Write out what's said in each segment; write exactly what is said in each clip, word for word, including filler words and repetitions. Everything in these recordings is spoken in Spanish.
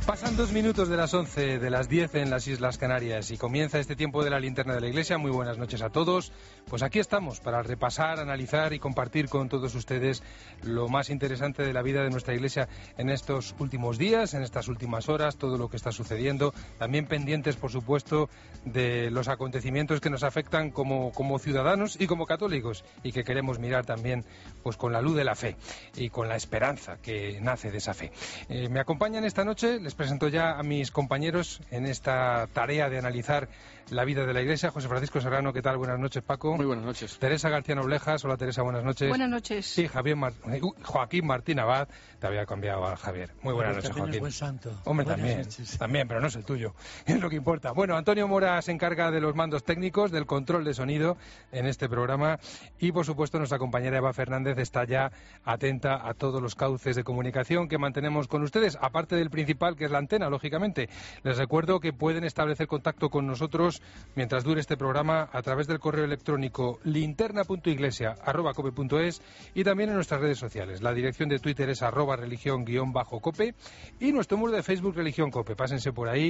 Pasan dos minutos de las once, de las diez en las Islas Canarias y comienza este tiempo de la linterna de la Iglesia. Muy buenas noches a todos. Pues aquí estamos para repasar, analizar y compartir con todos ustedes lo más interesante de la vida de nuestra Iglesia en estos últimos días, en estas últimas horas, todo lo que está sucediendo. También pendientes, por supuesto, de los acontecimientos que nos afectan como, como ciudadanos y como católicos y que queremos mirar también pues con la luz de la fe y con la esperanza que nace de esa fe. Eh, me acompañan esta noche, les presento ya a mis compañeros en esta tarea de analizar la vida de la Iglesia. José Francisco Serrano, ¿qué tal? Buenas noches, Paco. Muy buenas noches. Teresa García Noblejas, hola Teresa, buenas noches. Buenas noches. Sí, Javier Mar... Joaquín Martín Abad, te había cambiado a Javier. Muy buenas pero noches, Joaquín. Es buen santo. Hombre, buenas también, noches. también, pero no es el tuyo, es lo que importa. Bueno, Antonio Mora se encarga de los mandos técnicos, del control de sonido en este programa y, por supuesto, nuestra compañera Eva Fernández está ya atenta a todos los cauces de comunicación que mantenemos con ustedes, aparte del principal, que es la antena, lógicamente. Les recuerdo que pueden establecer contacto con nosotros mientras dure este programa a través del correo electrónico linterna punto iglesia arroba cope punto es y también en nuestras redes sociales. La dirección de Twitter es arroba religión guión bajo cope y nuestro muro de Facebook Religión Cope. Pásense por ahí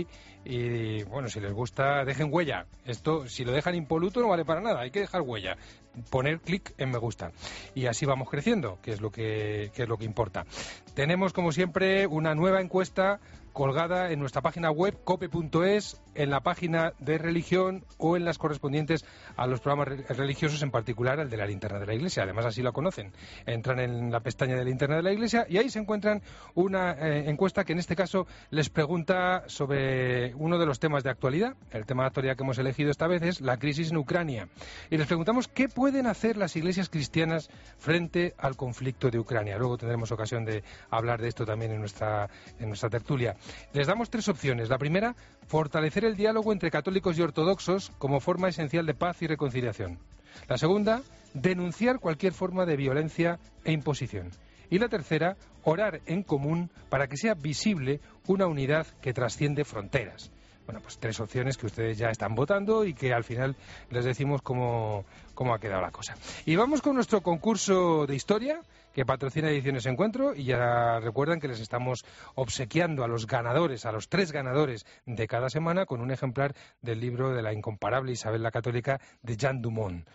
y, bueno, si les gusta, dejen huella. Esto, si lo dejan impoluto, no vale para nada, hay que dejar huella. Poner clic en me gusta. Y así vamos creciendo, que es lo que, que es lo que importa. Tenemos, como siempre, una nueva encuesta colgada en nuestra página web cope punto es, en la página de religión o en las correspondientes a los programas religiosos, en particular el de la linterna de la Iglesia. Además, así la conocen. Entran en la pestaña de linterna de la Iglesia y ahí se encuentran una eh, encuesta que en este caso les pregunta sobre uno de los temas de actualidad. El tema de actualidad que hemos elegido esta vez es la crisis en Ucrania. Y les preguntamos qué pueden hacer las iglesias cristianas frente al conflicto de Ucrania. Luego tendremos ocasión de hablar de esto también en nuestra, en nuestra tertulia. Les damos tres opciones. La primera, fortalecer el diálogo entre católicos y ortodoxos como forma esencial de paz y reconciliación. La segunda, denunciar cualquier forma de violencia e imposición. Y la tercera, orar en común para que sea visible una unidad que trasciende fronteras. Bueno, pues tres opciones que ustedes ya están votando y que al final les decimos cómo, cómo ha quedado la cosa. Y vamos con nuestro concurso de historia que patrocina Ediciones Encuentro, y ya recuerdan que les estamos obsequiando a los ganadores, a los tres ganadores de cada semana, con un ejemplar del libro de la incomparable Isabel la Católica de Jean Dumont.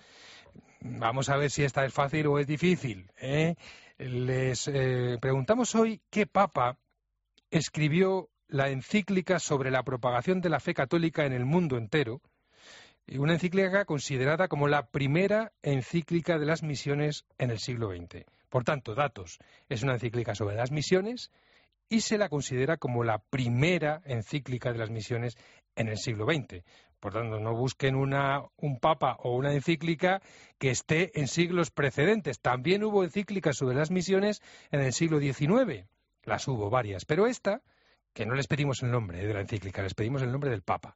Vamos a ver si esta es fácil o es difícil, ¿eh? Les eh, preguntamos hoy qué papa escribió la encíclica sobre la propagación de la fe católica en el mundo entero, una encíclica considerada como la primera encíclica de las misiones en el siglo veinte. Por tanto, datos, es una encíclica sobre las misiones y se la considera como la primera encíclica de las misiones en el siglo veinte. Por tanto, no busquen una, un papa o una encíclica que esté en siglos precedentes. También hubo encíclicas sobre las misiones en el siglo diecinueve. Las hubo varias, pero esta, que no les pedimos el nombre de la encíclica, les pedimos el nombre del Papa.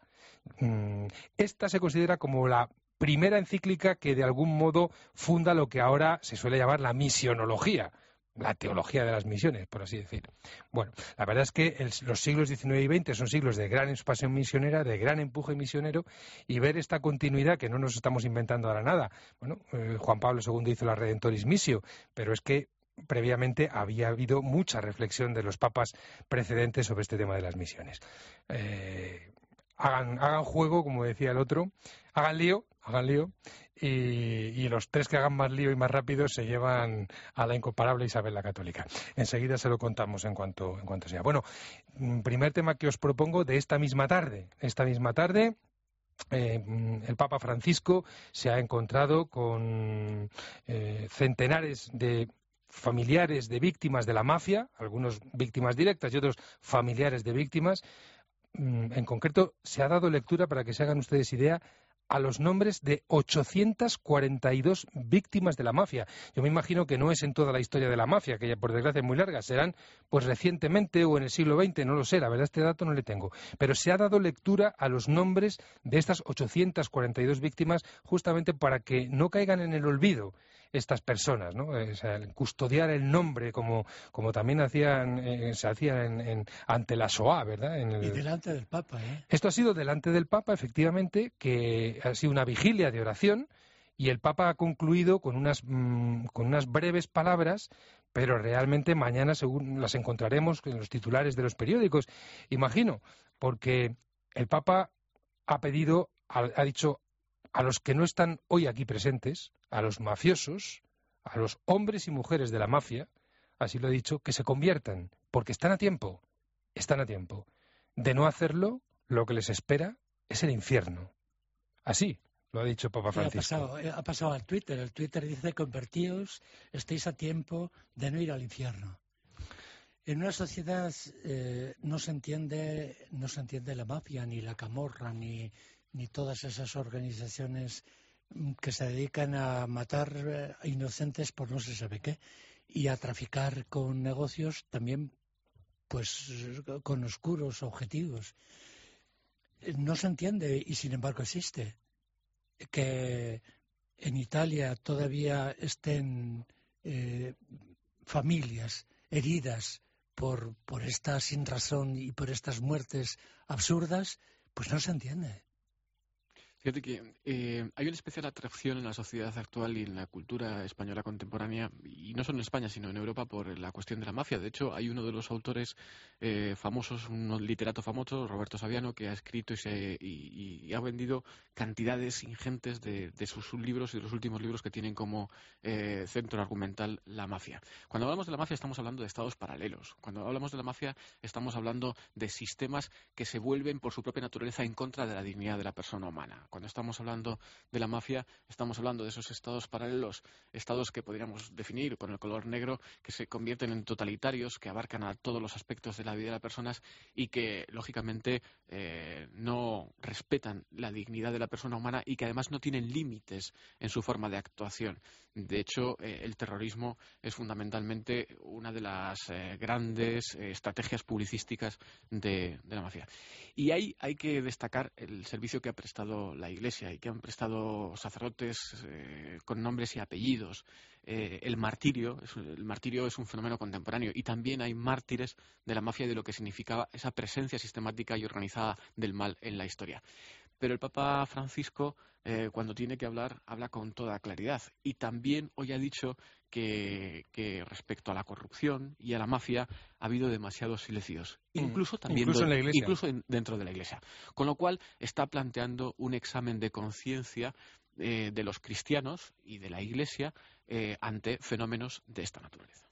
Esta se considera como la primera encíclica que de algún modo funda lo que ahora se suele llamar la misionología, la teología de las misiones, por así decir. Bueno, la verdad es que el, los siglos diecinueve y veinte son siglos de gran expansión misionera, de gran empuje misionero, y ver esta continuidad, que no nos estamos inventando ahora nada. Bueno, eh, Juan Pablo segundo hizo la Redentoris Missio, pero es que previamente había habido mucha reflexión de los papas precedentes sobre este tema de las misiones. Eh, hagan, hagan juego, como decía el otro, hagan lío, hagan lío, y, y los tres que hagan más lío y más rápido se llevan a la incomparable Isabel la Católica. Enseguida se lo contamos en cuanto, en cuanto sea. Bueno, primer tema que os propongo de esta misma tarde. Esta misma tarde Eh, el Papa Francisco se ha encontrado con eh, centenares de familiares de víctimas de la mafia, algunos víctimas directas y otros familiares de víctimas. En concreto, se ha dado lectura, para que se hagan ustedes idea, a los nombres de ochocientas cuarenta y dos víctimas de la mafia. Yo me imagino que no es en toda la historia de la mafia, que ya por desgracia es muy larga, serán pues recientemente o en el siglo veinte, no lo sé, la verdad este dato no le tengo. Pero se ha dado lectura a los nombres de estas ochocientas cuarenta y dos víctimas justamente para que no caigan en el olvido estas personas, ¿no? O sea, custodiar el nombre como, como también hacían, eh, se hacía en, en, ante la Shoah, ¿verdad? En el... Y delante del Papa, ¿eh? Esto ha sido delante del Papa, efectivamente, que ha sido una vigilia de oración, y el Papa ha concluido con unas, mmm, con unas breves palabras pero realmente mañana según las encontraremos en los titulares de los periódicos, imagino, porque el Papa ha pedido, ha dicho a los que no están hoy aquí presentes, a los mafiosos, a los hombres y mujeres de la mafia, así lo ha dicho, que se conviertan, porque están a tiempo, están a tiempo. De no hacerlo, lo que les espera es el infierno. Así lo ha dicho Papa Francisco. Ha pasado, ha pasado al Twitter. El Twitter dice: convertíos, estéis a tiempo de no ir al infierno. En una sociedad eh, no se entiende, no se entiende la mafia, ni la camorra, ni, ni todas esas organizaciones que se dedican a matar a inocentes por no se sabe qué y a traficar con negocios también, pues, con oscuros objetivos. No se entiende y sin embargo existe. Que en Italia todavía estén eh, familias heridas por, por esta sinrazón y por estas muertes absurdas, pues no se entiende. Fíjate que eh, hay una especial atracción en la sociedad actual y en la cultura española contemporánea, y no solo en España, sino en Europa, por la cuestión de la mafia. De hecho, hay uno de los autores eh, famosos, un literato famoso, Roberto Saviano, que ha escrito y, se, y, y ha vendido cantidades ingentes de, de sus libros y de los últimos libros que tienen como eh, centro argumental la mafia. Cuando hablamos de la mafia estamos hablando de estados paralelos. Cuando hablamos de la mafia estamos hablando de sistemas que se vuelven por su propia naturaleza en contra de la dignidad de la persona humana. Cuando estamos hablando de la mafia, estamos hablando de esos estados paralelos, estados que podríamos definir con el color negro, que se convierten en totalitarios, que abarcan a todos los aspectos de la vida de las personas y que, lógicamente, eh, no respetan la dignidad de la persona humana y que, además, no tienen límites en su forma de actuación. De hecho, eh, el terrorismo es fundamentalmente una de las eh, grandes eh, estrategias publicísticas de, de la mafia. Y ahí hay que destacar el servicio que ha prestado la Iglesia y que han prestado sacerdotes eh, con nombres y apellidos. Eh, el martirio, es, el martirio es un fenómeno contemporáneo y también hay mártires de la mafia y de lo que significaba esa presencia sistemática y organizada del mal en la historia. Pero el Papa Francisco, eh, cuando tiene que hablar, habla con toda claridad. Y también hoy ha dicho que, que respecto a la corrupción y a la mafia ha habido demasiados silencios. Incluso también incluso, en la iglesia. incluso en, dentro de la Iglesia. Con lo cual está planteando un examen de conciencia eh, de los cristianos y de la Iglesia eh, ante fenómenos de esta naturaleza.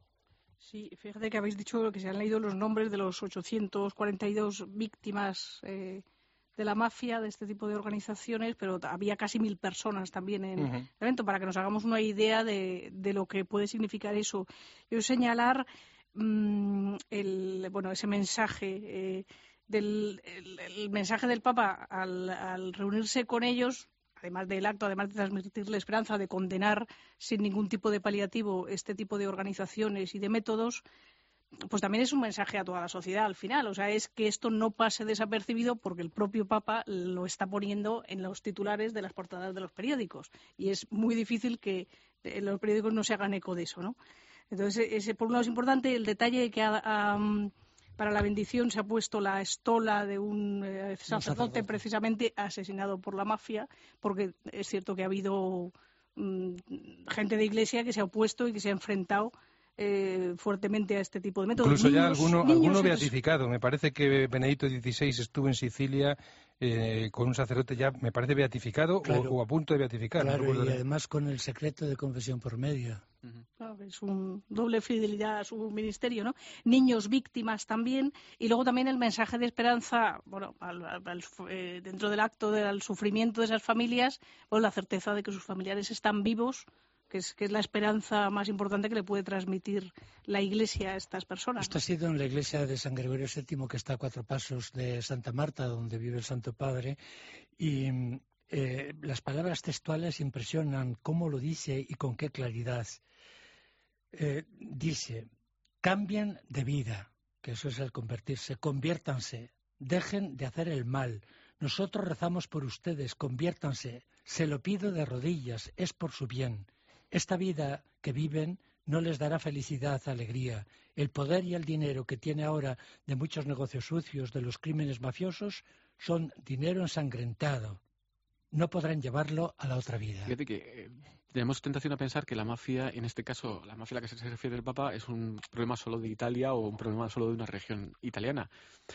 Sí, fíjate que habéis dicho que se han leído los nombres de los ochocientas cuarenta y dos víctimas eh, de la mafia, de este tipo de organizaciones, pero había casi mil personas también en uh-huh. el evento, para que nos hagamos una idea de, de lo que puede significar eso. Yo señalar mmm, el, bueno, ese mensaje, eh, del, el, el mensaje del Papa al, al reunirse con ellos, además del acto, además de transmitirle esperanza, de condenar sin ningún tipo de paliativo este tipo de organizaciones y de métodos, pues también es un mensaje a toda la sociedad al final. O sea, es que esto no pase desapercibido porque el propio Papa lo está poniendo en los titulares de las portadas de los periódicos. Y es muy difícil que los periódicos no se hagan eco de eso, ¿no? Entonces, ese, por un lado es importante el detalle de que ha, um, para la bendición se ha puesto la estola de un eh, sacerdote precisamente asesinado por la mafia, porque es cierto que ha habido um, gente de iglesia que se ha opuesto y que se ha enfrentado Eh, fuertemente a este tipo de métodos. Incluso niños, ya alguno, niños alguno beatificado. Me parece que Benedicto dieciséis estuvo en Sicilia eh, con un sacerdote ya, me parece, beatificado claro, o, o a punto de beatificar. Claro, no y además con el secreto de confesión por medio. Claro, es un doble fidelidad a su ministerio, ¿no? Niños víctimas también, y luego también el mensaje de esperanza, bueno, al, al, al, eh, dentro del acto del sufrimiento de esas familias, pues la certeza de que sus familiares están vivos, que es, que es la esperanza más importante que le puede transmitir la Iglesia a estas personas. Esto ¿no? ha sido en la iglesia de San Gregorio séptimo, que está a cuatro pasos de Santa Marta, donde vive el Santo Padre, y eh, las palabras textuales impresionan cómo lo dice y con qué claridad. Eh, dice, cambien de vida, que eso es el convertirse, conviértanse, dejen de hacer el mal. Nosotros rezamos por ustedes, conviértanse, se lo pido de rodillas, es por su bien. Esta vida que viven no les dará felicidad, alegría. El poder y el dinero que tiene ahora de muchos negocios sucios, de los crímenes mafiosos, son dinero ensangrentado. No podrán llevarlo a la otra vida. Fíjate que eh, tenemos tentación a pensar que la mafia, en este caso, la mafia a la que se refiere el Papa, es un problema solo de Italia o un problema solo de una región italiana.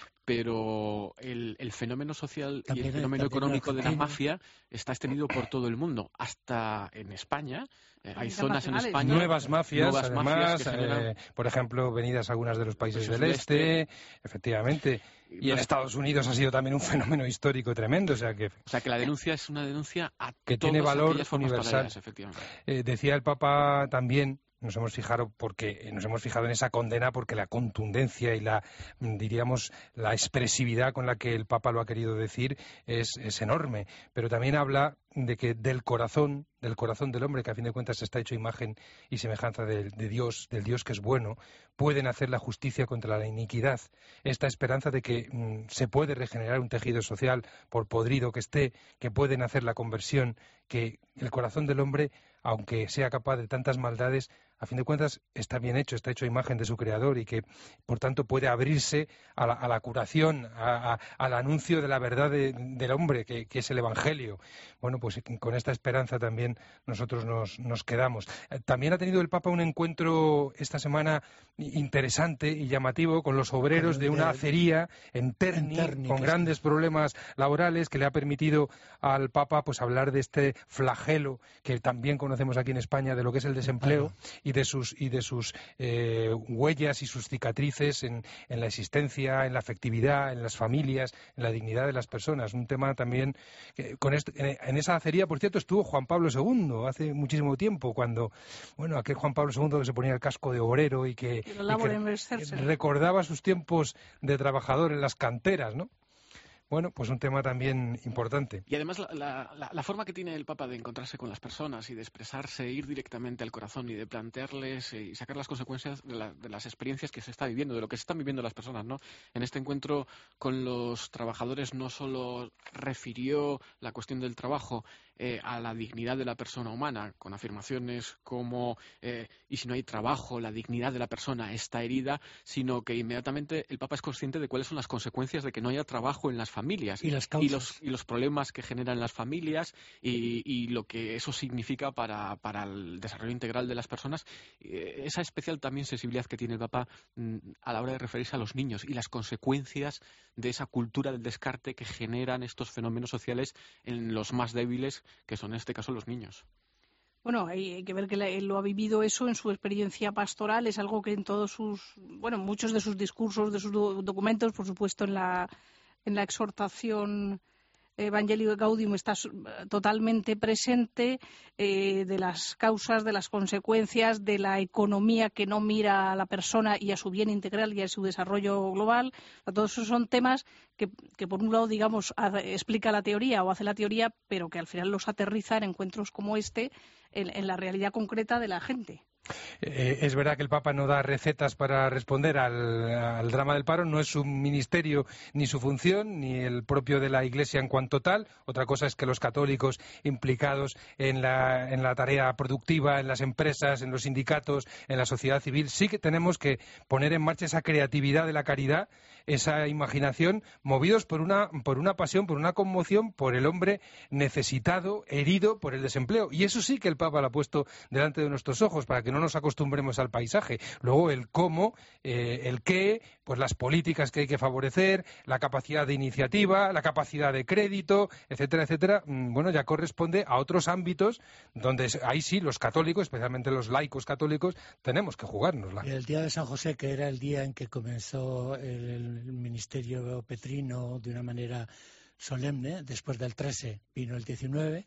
Pero el, el fenómeno social también, y el fenómeno económico de la Argentina. mafia está extendido por todo el mundo, hasta en España. Eh, hay zonas en Internacionales. España. Nuevas mafias, nuevas además, mafias que generan- eh, por ejemplo, venidas algunas de los países Países del del este, este. efectivamente. Y en Los- Estados Unidos ha sido también un fenómeno histórico tremendo, o sea que O sea, que la denuncia es una denuncia a Que todas tiene valor aquellas formas universal. paralelas, efectivamente. Eh, decía el Papa también, nos hemos fijado porque nos hemos fijado en esa condena porque la contundencia y la mm, diríamos la expresividad con la que el Papa lo ha querido decir es, es enorme, pero también habla de que del corazón, del corazón del hombre, que a fin de cuentas está hecho imagen y semejanza de, de Dios, del Dios que es bueno, pueden hacer la justicia contra la iniquidad. Esta esperanza de que mm, se puede regenerar un tejido social, por podrido que esté, que pueden hacer la conversión, que el corazón del hombre, aunque sea capaz de tantas maldades, a fin de cuentas está bien hecho, está hecho a imagen de su creador y que, por tanto, puede abrirse a la, a la curación, a, a, al anuncio de la verdad de, del hombre, que, que es el Evangelio. Bueno, pues con esta esperanza también nosotros nos, nos quedamos. Eh, También ha tenido el Papa un encuentro esta semana interesante y llamativo con los obreros Con de el una de- acería en Terni, en Terni, con que grandes problemas laborales, que le ha permitido al Papa pues hablar de este flagelo que también conocemos aquí en España, de lo que es el desempleo y de sus y de sus eh, huellas y sus cicatrices en, en la existencia, en la afectividad, en las familias, en la dignidad de las personas. Un tema también que con este, en, en esa acería, por cierto, estuvo Juan Pablo segundo hace muchísimo tiempo, cuando, bueno, aquel Juan Pablo segundo que se ponía el casco de obrero y que, Y lo y labor que en Verserse. recordaba sus tiempos de trabajador en las canteras, ¿no? Bueno, pues un tema también importante. Y además la, la- la- la forma que tiene el Papa de encontrarse con las personas y de expresarse, ir directamente al corazón y de plantearles eh, y sacar las consecuencias de, la- de las experiencias que se está viviendo, de lo que se están viviendo las personas, ¿no? En este encuentro con los trabajadores no solo refirió la cuestión del trabajo eh, a la dignidad de la persona humana, con afirmaciones como eh, y si no hay trabajo, la dignidad de la persona está herida, sino que inmediatamente el Papa es consciente de cuáles son las consecuencias de que no haya trabajo en las familias Y las y causas. los, y los problemas que generan las familias y, y lo que eso significa para, para el desarrollo integral de las personas. Eh, esa especial también sensibilidad que tiene el Papa mm, a la hora de referirse a los niños y las consecuencias de esa cultura del descarte que generan estos fenómenos sociales en los más débiles, que son en este caso los niños. Bueno, hay, hay que ver que la- él lo ha vivido eso en su experiencia pastoral, es algo que en todos sus, bueno, muchos de sus discursos, de sus do- documentos, por supuesto en la, en la exhortación Evangelii Gaudium está su- totalmente presente, eh, de las causas, de las consecuencias, de la economía que no mira a la persona y a su bien integral y a su desarrollo global. O sea, todos esos son temas que, que por un lado, digamos, ha- explica la teoría o hace la teoría, pero que al final los aterriza en encuentros como este en, en la realidad concreta de la gente. Eh, es verdad que el Papa no da recetas para responder al, al drama del paro, no es su ministerio ni su función, ni el propio de la Iglesia en cuanto tal. Otra cosa es que los católicos implicados en la, en la tarea productiva, en las empresas, en los sindicatos, en la sociedad civil, sí que tenemos que poner en marcha esa creatividad de la caridad, esa imaginación, movidos por una, por una pasión, por una conmoción, por el hombre necesitado, herido por el desempleo. Y eso sí que el Papa lo ha puesto delante de nuestros ojos, para que no nos acostumbremos al paisaje. Luego el cómo, eh, el qué, pues las políticas que hay que favorecer, la capacidad de iniciativa, la capacidad de crédito, etcétera, etcétera, mm, bueno, ya corresponde a otros ámbitos donde es- ahí sí los católicos, especialmente los laicos católicos, tenemos que jugárnosla. El día de San José, que era el día en que comenzó el, el ministerio petrino de una manera solemne, después del trece vino el diecinueve,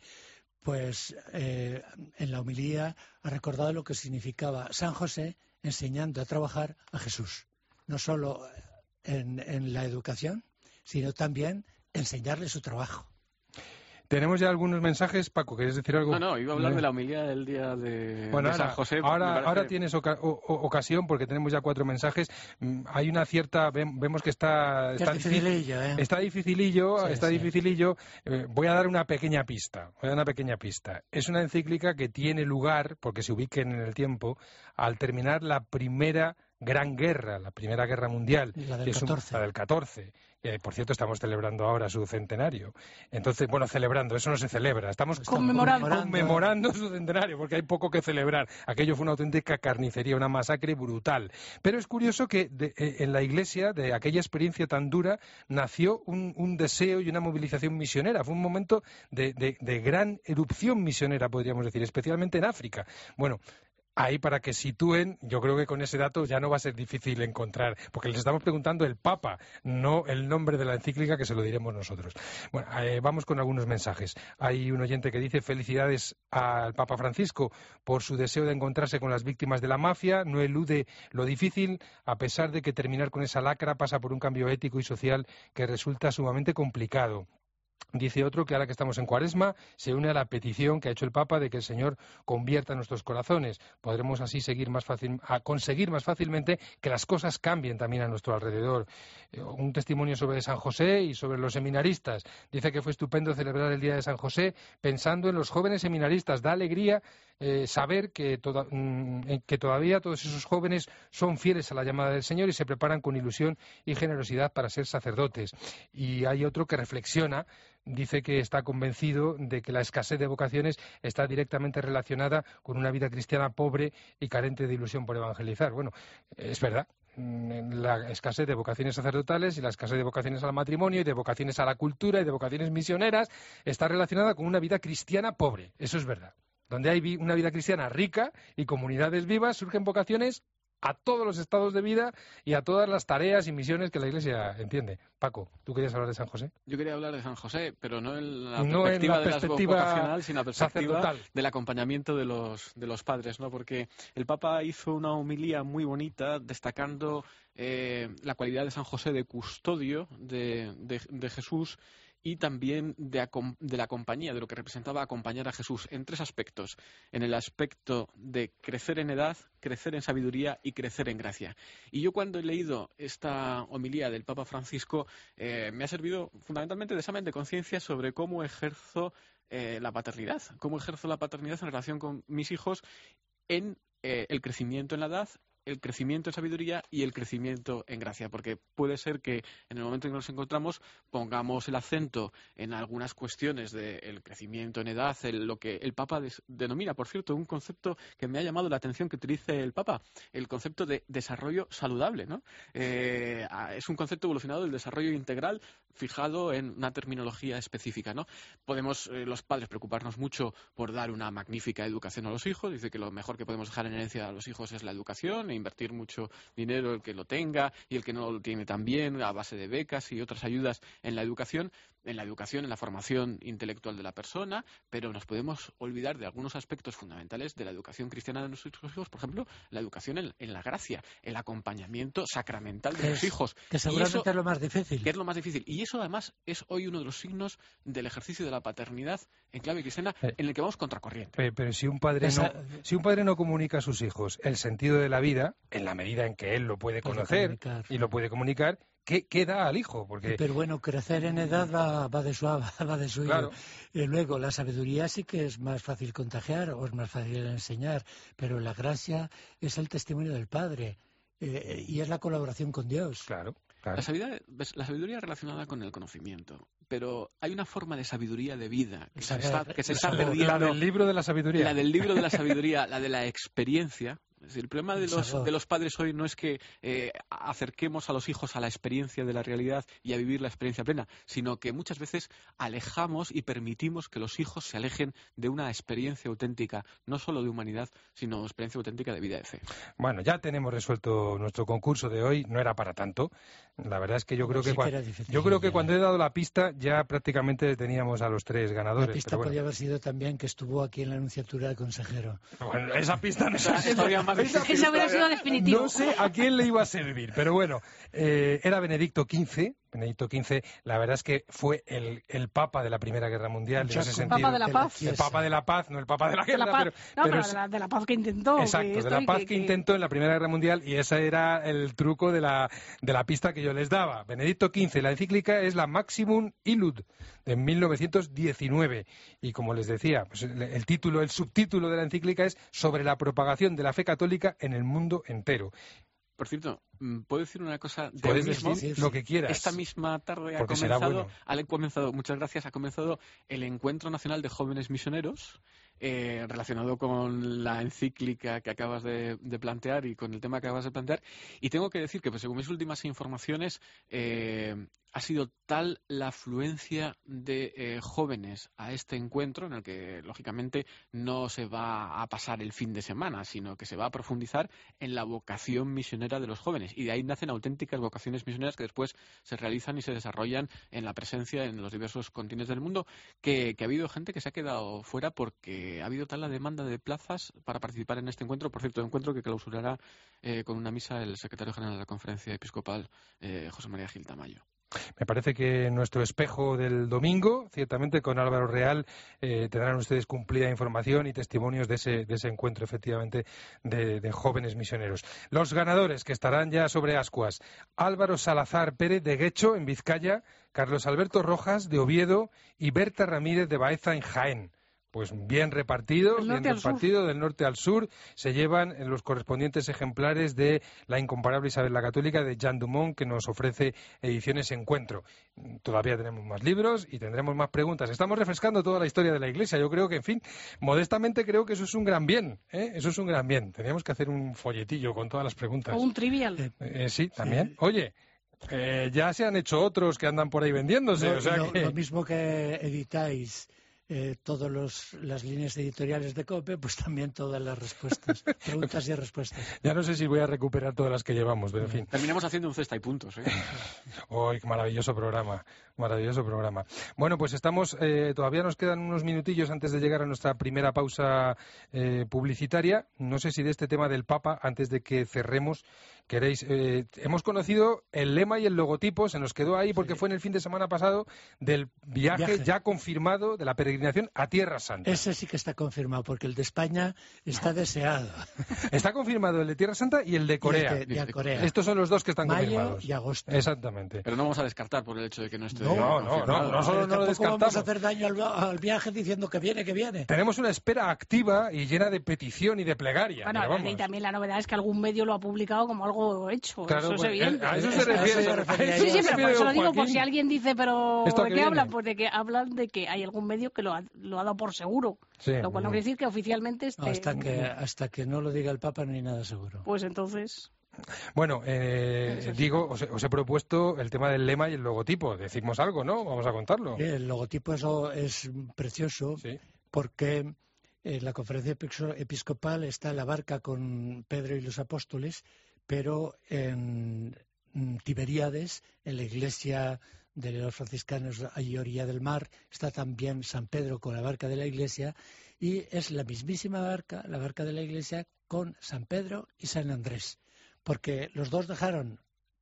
pues eh, en la homilía ha recordado lo que significaba San José enseñando a trabajar a Jesús, no solo en, en la educación, sino también enseñarle su trabajo. Tenemos ya algunos mensajes. Paco, ¿quieres decir algo? No, no, iba a hablar de la homilía del día de, Bueno, de ahora, San José. ahora, Me parece- ahora tienes oca- o- o- ocasión, porque tenemos ya cuatro mensajes. Mm, Hay una cierta... ven- Vemos que está... Que está es difícil- dificilillo, ¿eh? Está dificilillo, Sí, está sí. dificilillo. Eh, voy a dar una pequeña pista. Voy a dar una pequeña pista. Es una encíclica que tiene lugar, porque se ubiquen en el tiempo, al terminar la Primera gran guerra, la Primera Guerra Mundial, la del que es un, catorce. la del catorce, eh, por cierto, estamos celebrando ahora su centenario. Entonces, bueno, celebrando, eso no se celebra, estamos conmemorando. conmemorando su centenario, porque hay poco que celebrar. Aquello fue una auténtica carnicería, una masacre brutal. Pero es curioso que de, eh, en la Iglesia, de aquella experiencia tan dura, nació un, un deseo y una movilización misionera. Fue un momento de, de, de gran erupción misionera, podríamos decir, especialmente en África. Bueno, ahí para que sitúen, yo creo que con ese dato ya no va a ser difícil encontrar, porque les estamos preguntando el Papa, no el nombre de la encíclica, que se lo diremos nosotros. Bueno, eh, vamos con algunos mensajes. Hay un oyente que dice: felicidades al Papa Francisco por su deseo de encontrarse con las víctimas de la mafia, no elude lo difícil, a pesar de que terminar con esa lacra pasa por un cambio ético y social que resulta sumamente complicado. Dice otro que ahora que estamos en Cuaresma se une a la petición que ha hecho el Papa de que el Señor convierta nuestros corazones. Podremos así seguir más fácil, a conseguir más fácilmente que las cosas cambien también a nuestro alrededor. Eh, un testimonio sobre San José y sobre los seminaristas. Dice que fue estupendo celebrar el Día de San José pensando en los jóvenes seminaristas. Da alegría eh, saber que, toda, mm, que todavía todos esos jóvenes son fieles a la llamada del Señor y se preparan con ilusión y generosidad para ser sacerdotes. Y hay otro que reflexiona. Dice que está convencido de que la escasez de vocaciones está directamente relacionada con una vida cristiana pobre y carente de ilusión por evangelizar. Bueno, es verdad. La escasez de vocaciones sacerdotales y la escasez de vocaciones al matrimonio y de vocaciones a la cultura y de vocaciones misioneras está relacionada con una vida cristiana pobre. Eso es verdad. Donde hay una vida cristiana rica y comunidades vivas, surgen vocaciones a todos los estados de vida y a todas las tareas y misiones que la Iglesia entiende. Paco, ¿tú querías hablar de San José? Yo quería hablar de San José, pero no en la no perspectiva, en la de perspectiva las vocacional, sino en la perspectiva sacerdotal. del acompañamiento de los, de los padres, ¿no? Porque el Papa hizo una homilía muy bonita destacando eh, la cualidad de San José de custodio de, de, de Jesús y también de, de la compañía, de lo que representaba acompañar a Jesús en tres aspectos. En el aspecto de crecer en edad, crecer en sabiduría y crecer en gracia. Y yo cuando he leído esta homilía del Papa Francisco, eh, me ha servido fundamentalmente de examen de conciencia sobre cómo ejerzo eh, la paternidad, cómo ejerzo la paternidad en relación con mis hijos en eh, el crecimiento en la edad, el crecimiento en sabiduría y el crecimiento en gracia, porque puede ser que en el momento en que nos encontramos pongamos el acento en algunas cuestiones del crecimiento en edad, el, lo que el Papa des, denomina, por cierto, un concepto que me ha llamado la atención que utilice el Papa, el concepto de desarrollo saludable, ¿no? Eh, es un concepto evolucionado del desarrollo integral fijado en una terminología específica, ¿no? Podemos eh, los padres preocuparnos mucho por dar una magnífica educación a los hijos. Dice que lo mejor que podemos dejar en herencia a los hijos es la educación, e invertir mucho dinero el que lo tenga y el que no lo tiene también, a base de becas y otras ayudas en la educación, en la educación, en la formación intelectual de la persona, pero nos podemos olvidar de algunos aspectos fundamentales de la educación cristiana de nuestros hijos, por ejemplo, la educación en, en la gracia, el acompañamiento sacramental de que los es, hijos. Que seguramente eso, es lo más difícil. Que es lo más difícil. Y eso además es hoy uno de los signos del ejercicio de la paternidad en clave cristiana, eh, en el que vamos contracorriente. Pero, pero si un padre Esa... no, si un padre no comunica a sus hijos el sentido de la vida, en la medida en que él lo puede conocer y lo puede comunicar, ¿qué, qué da al hijo? Porque... Pero bueno, crecer en edad va, va de suave, va de suyo. Claro. Y luego, la sabiduría sí que es más fácil contagiar o es más fácil enseñar, pero la gracia es el testimonio del Padre eh, y es la colaboración con Dios. Claro. Claro. La sabiduría, la sabiduría relacionada con el conocimiento, pero hay una forma de sabiduría de vida que se está, que se está perdiendo. La del libro de la sabiduría. La del libro de la sabiduría, la de la experiencia. Es decir, el problema de los, de los padres hoy no es que eh, acerquemos a los hijos a la experiencia de la realidad y a vivir la experiencia plena, sino que muchas veces alejamos y permitimos que los hijos se alejen de una experiencia auténtica, no solo de humanidad, sino experiencia auténtica de vida de fe. Bueno, ya tenemos resuelto nuestro concurso de hoy, no era para tanto. La verdad es que yo creo que, sí cuando, que difícil, yo creo que ya. cuando he dado la pista ya prácticamente teníamos a los tres ganadores. La pista pero bueno. podría haber sido también que estuvo aquí en la anunciatura del consejero. Bueno, esa pista no Esa, esa habría más Esa hubiera sido definitivo. No sé a quién le iba a servir, pero bueno, eh, era Benedicto quince. Benedicto quince, la verdad es que fue el, el Papa de la Primera Guerra Mundial. En ese sentido, Papa de la Paz. El Papa de la Paz, no el Papa de la de Guerra. la paz. Pero, no, pero pero de, la, de la paz que intentó. Exacto, que de la paz que, que intentó en la Primera Guerra Mundial, y ese era el truco de la, de la pista que yo les daba. Benedicto quince, la encíclica es la Maximum Illud, de mil novecientos diecinueve. Y como les decía, pues el, el título, el subtítulo de la encíclica es sobre la propagación de la fe católica en el mundo entero. Por cierto, ¿puedo decir una cosa de Puedes hoy mismo? decir lo que quieras. Esta misma tarde ha Porque será comenzado, bueno. ha comenzado, muchas gracias, ha comenzado el Encuentro Nacional de Jóvenes Misioneros, eh, relacionado con la encíclica que acabas de, de plantear y con el tema que acabas de plantear. Y tengo que decir que, pues, según mis últimas informaciones, eh, ha sido tal la afluencia de eh, jóvenes a este encuentro, en el que, lógicamente, no se va a pasar el fin de semana, sino que se va a profundizar en la vocación misionera de los jóvenes. Y de ahí nacen auténticas vocaciones misioneras que después se realizan y se desarrollan en la presencia en los diversos continentes del mundo, que, que ha habido gente que se ha quedado fuera porque ha habido tal la demanda de plazas para participar en este encuentro. Por cierto, encuentro que clausurará eh, con una misa el secretario general de la Conferencia Episcopal, eh, José María Gil Tamayo. Me parece que en nuestro espejo del domingo, ciertamente con Álvaro Real, eh, tendrán ustedes cumplida información y testimonios de ese, de ese encuentro, efectivamente, de, de jóvenes misioneros. Los ganadores, que estarán ya sobre ascuas: Álvaro Salazar Pérez de Guecho, en Vizcaya; Carlos Alberto Rojas, de Oviedo; y Berta Ramírez, de Baeza, en Jaén. Pues bien repartido, bien repartido, del norte al sur. Se llevan en los correspondientes ejemplares de La incomparable Isabel la Católica, de Jean Dumont, que nos ofrece Ediciones Encuentro. Todavía tenemos más libros y tendremos más preguntas. Estamos refrescando toda la historia de la Iglesia. Yo creo que, en fin, modestamente creo que eso es un gran bien, ¿eh? Eso es un gran bien. Teníamos que hacer un folletillo con todas las preguntas. O un trivial. Eh, eh, sí, también. Sí. Oye, eh, ya se han hecho otros que andan por ahí vendiéndose. Lo, o sea lo, que... lo mismo que editáis Eh, todas las líneas editoriales de COPE, pues también todas las respuestas, preguntas y respuestas. Ya no sé si voy a recuperar todas las que llevamos, pero en fin. Terminamos haciendo un cesta y puntos, ¿eh? ¡Uy, qué maravilloso programa! Maravilloso programa. Bueno, pues estamos, eh, todavía nos quedan unos minutillos antes de llegar a nuestra primera pausa eh, publicitaria. No sé si de este tema del Papa, antes de que cerremos, queréis... Eh, hemos conocido el lema y el logotipo, se nos quedó ahí porque sí. Fue en el fin de semana pasado del viaje, viaje. ya confirmado de la peregrinación a Tierra Santa. Ese sí que está confirmado, porque el de España está deseado. Está confirmado el de Tierra Santa y el de Corea. Y el de, de Corea. Estos son los dos que están Mayo confirmados. Y agosto. Exactamente. Pero no vamos a descartar por el hecho de que no esté No, no, no, no, no solo no lo descartamos. Vamos a hacer daño al, al viaje diciendo que viene, que viene. Tenemos una espera activa y llena de petición y de plegaria. Bueno, y también la novedad es que algún medio lo ha publicado como algo hecho. Claro, eso pues, es evidente. A eso se refiere. Sí, sí, pero por eso lo digo, por si alguien dice, pero ¿de qué viene? hablan? Pues de que hablan de que hay algún medio que lo ha, lo ha dado por seguro. Sí, lo cual no quiere decir que oficialmente esté... No, hasta, que, hasta que no lo diga el Papa no hay nada seguro. Pues entonces... Bueno, eh, digo, os he, os he propuesto el tema del lema y el logotipo. Decimos algo, ¿no? Vamos a contarlo. Sí, el logotipo eso es precioso, sí. Porque en la conferencia episcopal está la barca con Pedro y los apóstoles, pero en Tiberíades, en la iglesia de los franciscanos allí orilla del mar, está también San Pedro con la barca de la iglesia, y es la mismísima barca, la barca de la iglesia, con San Pedro y San Andrés, porque los dos dejaron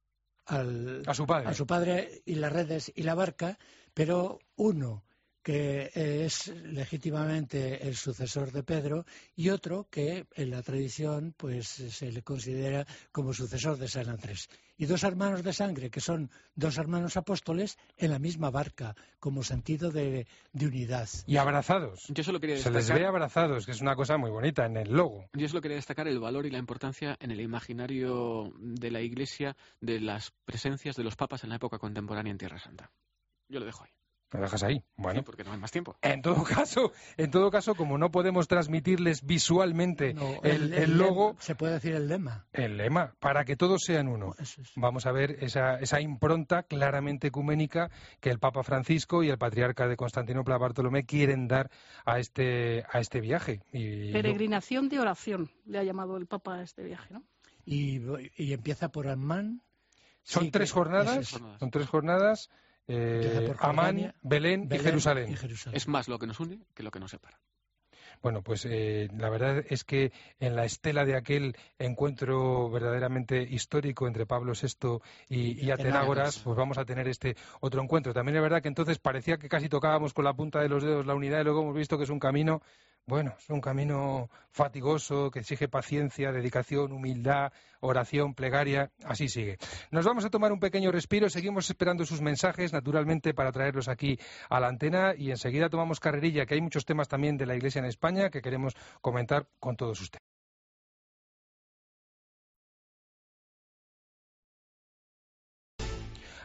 al, a su padre, a su padre y las redes y la barca, pero uno que es legítimamente el sucesor de Pedro y otro que en la tradición pues se le considera como sucesor de San Andrés. Y dos hermanos de sangre, que son dos hermanos apóstoles en la misma barca, como sentido de, de unidad. Y abrazados. Yo solo quería se destacar... les ve abrazados, que es una cosa muy bonita en el logo. Yo solo quería destacar el valor y la importancia en el imaginario de la Iglesia de las presencias de los papas en la época contemporánea en Tierra Santa. Yo lo dejo ahí. Lo dejas ahí, bueno. Sí, porque no hay más tiempo. En todo caso, en todo caso, como no podemos transmitirles visualmente no, el, el, el logo, lema, se puede decir el lema. El lema, para que todos sean uno. Eso es. Vamos a ver esa, esa impronta claramente ecuménica que el Papa Francisco y el Patriarca de Constantinopla, Bartolomé, quieren dar a este a este viaje. Y Peregrinación yo... de oración, le ha llamado el Papa a este viaje, ¿no? Y, y empieza por Amán. Son sí, tres jornadas, es. son tres jornadas. Eh, Amán, Belén, Belén y, Jerusalén. y Jerusalén. Es más lo que nos une que lo que nos separa. Bueno, pues eh, la verdad es que en la estela de aquel encuentro verdaderamente histórico entre Pablo sexto y, y Atenágoras, pues vamos a tener este otro encuentro. También es verdad que entonces parecía que casi tocábamos con la punta de los dedos la unidad y luego hemos visto que es un camino, bueno, es un camino fatigoso, que exige paciencia, dedicación, humildad, oración, plegaria, así sigue. Nos vamos a tomar un pequeño respiro, seguimos esperando sus mensajes, naturalmente, para traerlos aquí a la antena y enseguida tomamos carrerilla, que hay muchos temas también de la Iglesia en España que queremos comentar con todos ustedes.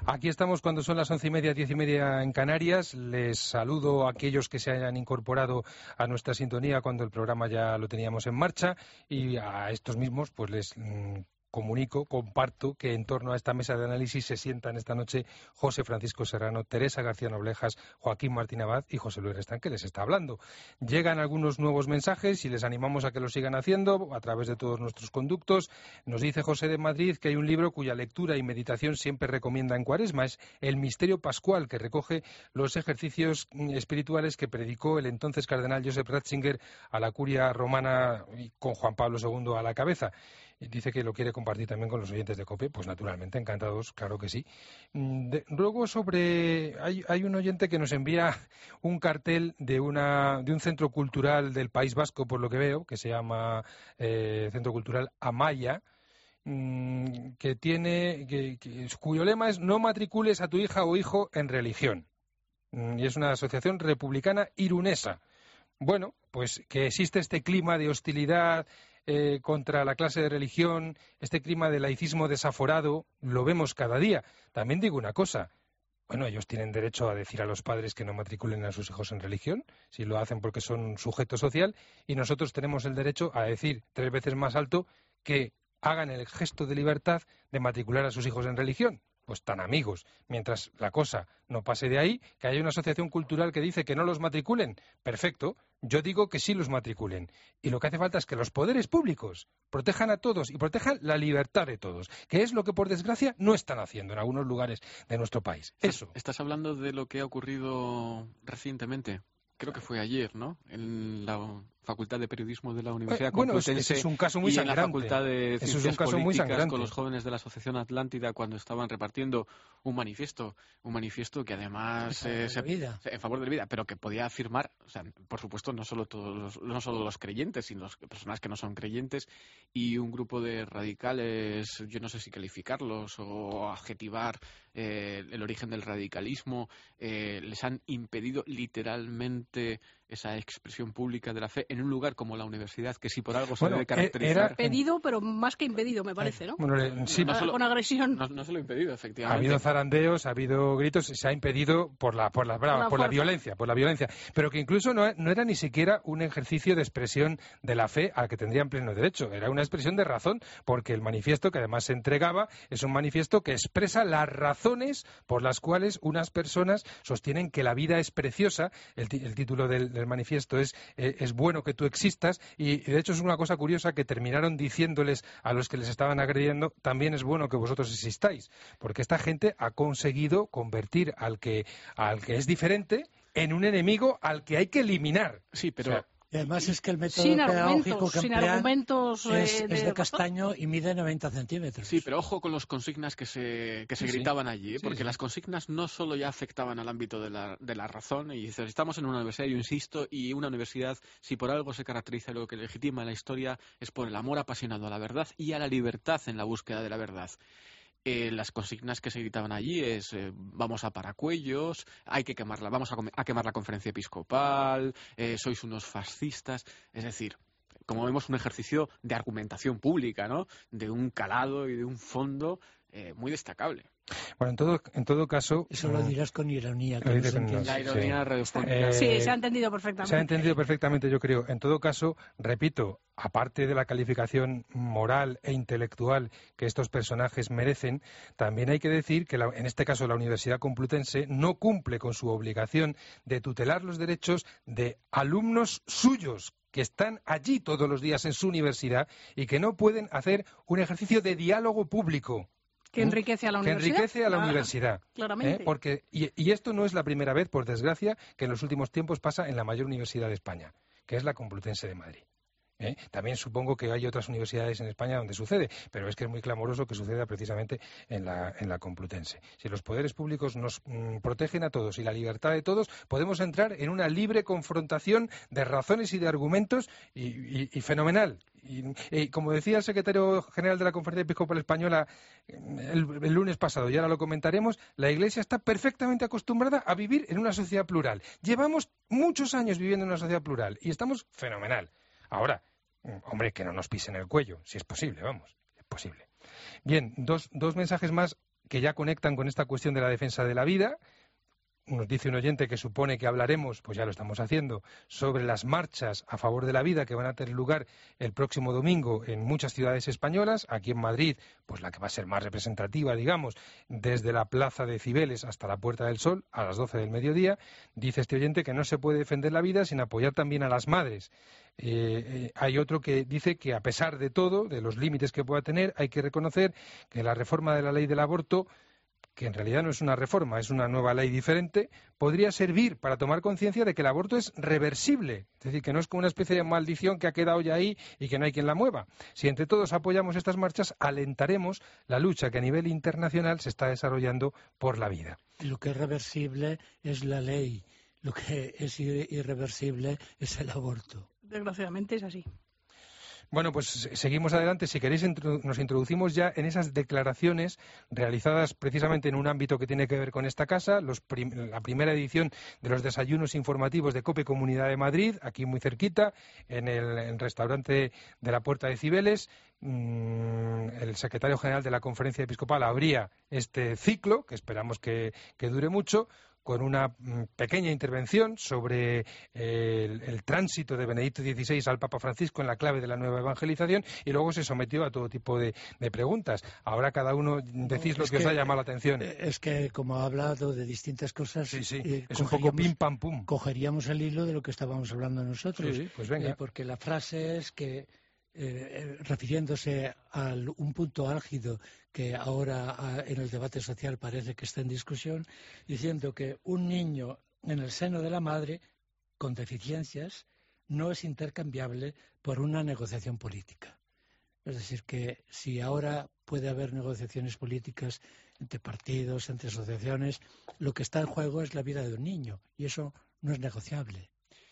Aquí estamos cuando son las once y media, diez y media en Canarias. Les saludo a aquellos que se hayan incorporado a nuestra sintonía cuando el programa ya lo teníamos en marcha, y a estos mismos pues les mmm, comunico, comparto que en torno a esta mesa de análisis se sientan esta noche José Francisco Serrano, Teresa García Noblejas, Joaquín Martín Abad y José Luis Restán, que les está hablando. Llegan algunos nuevos mensajes y les animamos a que lo sigan haciendo a través de todos nuestros conductos. Nos dice José de Madrid que hay un libro cuya lectura y meditación siempre recomienda en Cuaresma. Es El Misterio Pascual, que recoge los ejercicios espirituales que predicó el entonces cardenal Joseph Ratzinger a la curia romana con Juan Pablo segundo a la cabeza. Y dice que lo quiere compartir también con los oyentes de COPE. Pues naturalmente, encantados, claro que sí. De, luego sobre... Hay, hay un oyente que nos envía un cartel de una de un centro cultural del País Vasco, por lo que veo, que se llama eh, Centro Cultural Amaya, mmm, que tiene... Que, que, cuyo lema es no matricules a tu hija o hijo en religión. Mm, y es una asociación republicana irunesa. Bueno, pues que existe este clima de hostilidad Eh, contra la clase de religión, este clima de laicismo desaforado, lo vemos cada día. También digo una cosa, bueno, ellos tienen derecho a decir a los padres que no matriculen a sus hijos en religión, si lo hacen porque son un sujeto social, y nosotros tenemos el derecho a decir tres veces más alto que hagan el gesto de libertad de matricular a sus hijos en religión. Pues tan amigos, mientras la cosa no pase de ahí, que haya una asociación cultural que dice que no los matriculen, perfecto, yo digo que sí los matriculen. Y lo que hace falta es que los poderes públicos protejan a todos y protejan la libertad de todos, que es lo que por desgracia no están haciendo en algunos lugares de nuestro país. Eso. Estás hablando de lo que ha ocurrido recientemente. Creo que fue ayer, ¿no? En la Facultad de Periodismo de la Universidad eh, bueno, Complutense, ese es un caso muy y sangrante. en la Facultad de Ciencias es un caso muy Políticas con los jóvenes de la Asociación Atlántida cuando estaban repartiendo un manifiesto, un manifiesto que además eh, se, se, en favor de la vida, pero que podía afirmar, o sea, por supuesto, no solo todos los, no solo los creyentes, sino las personas que no son creyentes, y un grupo de radicales, yo no sé si calificarlos o adjetivar eh, el origen del radicalismo, eh, les han impedido literalmente esa expresión pública de la fe en un lugar como la universidad, que si por algo se bueno, debe caracterizar... Era... Pedido, pero más que impedido, me parece, ¿no? Bueno, sí, no solo, con agresión. No, no solo impedido, efectivamente. Ha habido zarandeos, ha habido gritos, se ha impedido por la por la, brava, por, por la violencia, por la violencia, pero que incluso no, no era ni siquiera un ejercicio de expresión de la fe al que tendrían pleno derecho, era una expresión de razón, porque el manifiesto que además se entregaba es un manifiesto que expresa las razones por las cuales unas personas sostienen que la vida es preciosa. El, el título del, del manifiesto es Eh, es bueno que tú existas, y de hecho es una cosa curiosa que terminaron diciéndoles a los que les estaban agrediendo, también es bueno que vosotros existáis, porque esta gente ha conseguido convertir al que, al que es diferente en un enemigo al que hay que eliminar. Sí, pero... O sea, y además es que el método sin pedagógico que sin emplean argumentos, eh, es, de es de castaño y mide noventa centímetros. Sí, pero ojo con las consignas que se, que se sí, gritaban allí, ¿eh? sí, porque sí. las consignas no solo ya afectaban al ámbito de la, de la razón, y dices, estamos en una universidad, yo insisto, y una universidad, si por algo se caracteriza lo que legitima en la historia, es por el amor apasionado a la verdad y a la libertad en la búsqueda de la verdad. Eh, las consignas que se gritaban allí es eh, vamos a Paracuellos, hay que quemarla, vamos a, a quemar la conferencia episcopal, eh, sois unos fascistas, es decir, como vemos, un ejercicio de argumentación pública, ¿no? De un calado y de un fondo eh, muy destacable. Bueno, en todo, en todo caso... Eso lo dirás con ironía. Que eh, no se no, La ironía sí. radiofónica. Eh, Sí, se ha entendido perfectamente. Se ha entendido perfectamente, yo creo. En todo caso, repito, aparte de la calificación moral e intelectual que estos personajes merecen, también hay que decir que, la, en este caso, la Universidad Complutense no cumple con su obligación de tutelar los derechos de alumnos suyos que están allí todos los días en su universidad y que no pueden hacer un ejercicio de diálogo público. Que enriquece a la que universidad. enriquece a la Ah, universidad. Claramente. ¿eh? Porque, y, y esto no es la primera vez, por desgracia, que en los últimos tiempos pasa en la mayor universidad de España, que es la Complutense de Madrid. ¿eh? También supongo que hay otras universidades en España donde sucede, pero es que es muy clamoroso que suceda precisamente en la, en la Complutense. Si los poderes públicos nos mm, protegen a todos y la libertad de todos, podemos entrar en una libre confrontación de razones y de argumentos y, y, y fenomenal. Y, y como decía el secretario general de la Conferencia Episcopal Española el, el lunes pasado, y ahora lo comentaremos, la Iglesia está perfectamente acostumbrada a vivir en una sociedad plural. Llevamos muchos años viviendo en una sociedad plural y estamos fenomenal. Ahora, hombre, que no nos pisen el cuello, si es posible, vamos, es posible. Bien, dos, dos mensajes más que ya conectan con esta cuestión de la defensa de la vida. Nos dice un oyente que supone que hablaremos, pues ya lo estamos haciendo, sobre las marchas a favor de la vida que van a tener lugar el próximo domingo en muchas ciudades españolas. Aquí en Madrid, pues la que va a ser más representativa, digamos, desde la Plaza de Cibeles hasta la Puerta del Sol a las doce del mediodía. Dice este oyente que no se puede defender la vida sin apoyar también a las madres. Eh, eh, hay otro que dice que a pesar de todo, de los límites que pueda tener, hay que reconocer que la reforma de la ley del aborto, que en realidad no es una reforma, es una nueva ley diferente, podría servir para tomar conciencia de que el aborto es reversible. Es decir, que no es como una especie de maldición que ha quedado ya ahí y que no hay quien la mueva. Si entre todos apoyamos estas marchas, alentaremos la lucha que a nivel internacional se está desarrollando por la vida. Lo que es reversible es la ley, lo que es irreversible es el aborto. Desgraciadamente es así. Bueno, pues seguimos adelante. Si queréis, nos introducimos ya en esas declaraciones realizadas precisamente en un ámbito que tiene que ver con esta casa, los prim la primera edición de los desayunos informativos de COPE Comunidad de Madrid, aquí muy cerquita, en el, en el restaurante de la Puerta de Cibeles. Mm, el secretario general de la Conferencia Episcopal abría este ciclo, que esperamos que, que dure mucho, con una pequeña intervención sobre eh, el, el tránsito de Benedicto dieciséis al Papa Francisco en la clave de la nueva evangelización, y luego se sometió a todo tipo de, de preguntas. Ahora cada uno decís no, lo que, que os ha llamado la atención. Es que como ha hablado de distintas cosas, sí, sí. Eh, es un poco pim pam pum. Cogeríamos el hilo de lo que estábamos hablando nosotros. Sí, pues venga. Eh, porque la frase es que Eh, refiriéndose a un punto álgido que ahora a, en el debate social parece que está en discusión, diciendo que un niño en el seno de la madre con deficiencias no es intercambiable por una negociación política. Es decir, que si ahora puede haber negociaciones políticas entre partidos, entre asociaciones, lo que está en juego es la vida de un niño, y eso no es negociable.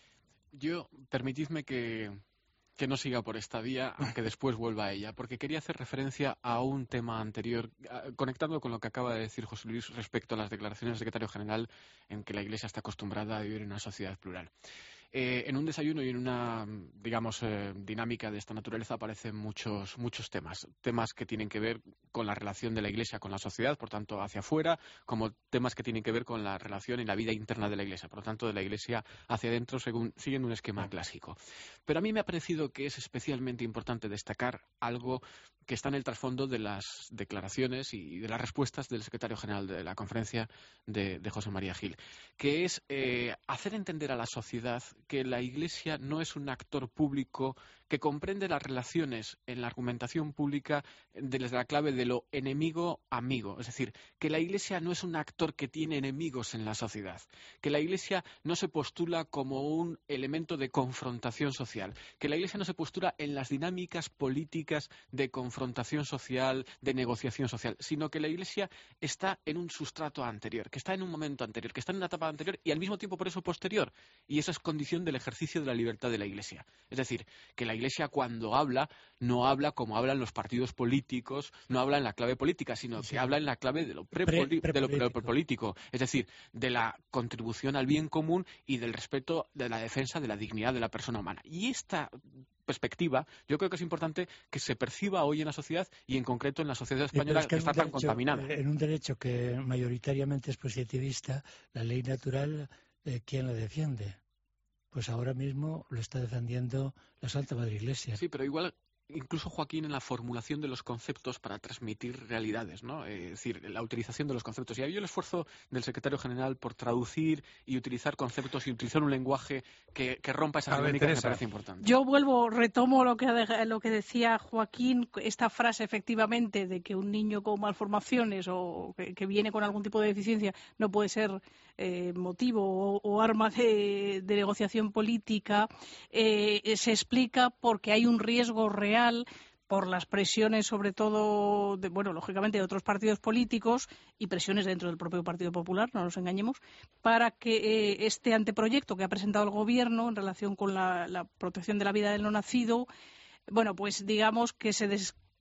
Yo, permitidme que... que no siga por esta vía, aunque después vuelva a ella, porque quería hacer referencia a un tema anterior, conectando con lo que acaba de decir José Luis respecto a las declaraciones del secretario general en que la Iglesia está acostumbrada a vivir en una sociedad plural. Eh, en un desayuno y en una, digamos, eh, dinámica de esta naturaleza aparecen muchos, muchos temas. Temas que tienen que ver con la relación de la Iglesia con la sociedad, por tanto, hacia afuera, como temas que tienen que ver con la relación y la vida interna de la Iglesia, por lo tanto, de la Iglesia hacia adentro, según, siguiendo un esquema clásico. Pero a mí me ha parecido que es especialmente importante destacar algo que está en el trasfondo de las declaraciones y de las respuestas del secretario general de la conferencia de, de José María Gil, que es eh, hacer entender a la sociedad que la Iglesia no es un actor público que comprende las relaciones en la argumentación pública desde la clave de lo enemigo-amigo. Es decir, que la Iglesia no es un actor que tiene enemigos en la sociedad, que la Iglesia no se postula como un elemento de confrontación social, que la Iglesia no se postula en las dinámicas políticas de confrontación social, de negociación social, sino que la Iglesia está en un sustrato anterior, que está en un momento anterior, que está en una etapa anterior y al mismo tiempo por eso posterior. Y esa es condición del ejercicio de la libertad de la Iglesia. Es decir, que la Iglesia cuando habla, no habla como hablan los partidos políticos, no habla en la clave política, sino sí. que habla en la clave de lo prepolítico, es decir, de la contribución al bien común y del respeto de la defensa de la dignidad de la persona humana. Y esta perspectiva, yo creo que es importante que se perciba hoy en la sociedad y en concreto en la sociedad española sí, que, que está tan derecho, contaminada. En un derecho que mayoritariamente es positivista, la ley natural, eh, ¿quién la defiende? Pues ahora mismo lo está defendiendo la Santa Madre Iglesia. Sí, pero igual, incluso Joaquín, en la formulación de los conceptos para transmitir realidades, ¿no? Es decir, la utilización de los conceptos. Y ha habido el esfuerzo del secretario general por traducir y utilizar conceptos y utilizar un lenguaje que, que rompa esas dinámicas, me parece importante. Yo vuelvo, retomo lo que, lo que decía Joaquín, esta frase efectivamente de que un niño con malformaciones o que, que viene con algún tipo de deficiencia no puede ser eh, motivo o, o arma de, de negociación política, eh, se explica porque hay un riesgo real por las presiones, sobre todo, de, bueno, lógicamente de otros partidos políticos y presiones dentro del propio Partido Popular, no nos engañemos, para que eh, este anteproyecto que ha presentado el Gobierno en relación con la, la protección de la vida del no nacido, bueno, pues digamos que se des